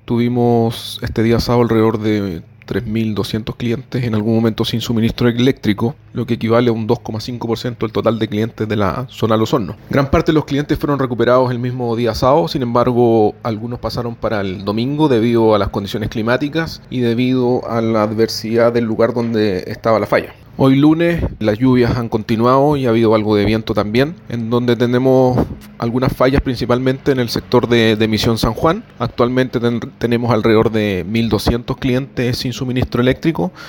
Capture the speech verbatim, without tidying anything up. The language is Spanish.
tuvimos este día sábado alrededor de tres mil doscientos clientes en algún momento sin suministro eléctrico, lo que equivale a un dos coma cinco por ciento del total de clientes de la zona Los Hornos. Gran parte de los clientes fueron recuperados el mismo día sábado, sin embargo, algunos pasaron para el domingo debido a las condiciones climáticas y debido a la adversidad del lugar donde estaba la falla. Hoy lunes las lluvias han continuado y ha habido algo de viento también, en donde tenemos algunas fallas principalmente en el sector de, de Misión San Juan. Actualmente ten, tenemos alrededor de mil doscientos clientes sin suministro eléctrico,